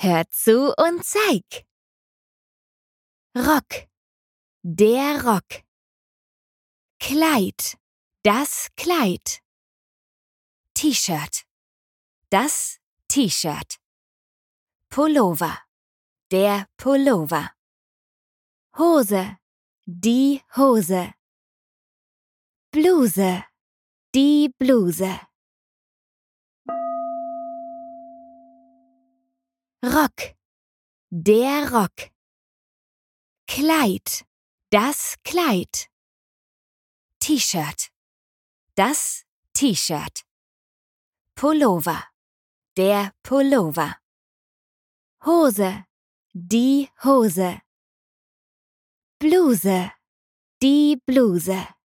Hör zu und zeig. Rock, der Rock. Kleid, das Kleid. T-Shirt, das T-Shirt. Pullover, der Pullover. Hose, die Hose. Bluse, die Bluse. Rock, der Rock. Kleid, das Kleid. T-Shirt, das T-Shirt. Pullover, der Pullover. Hose, die Hose. Bluse, die Bluse.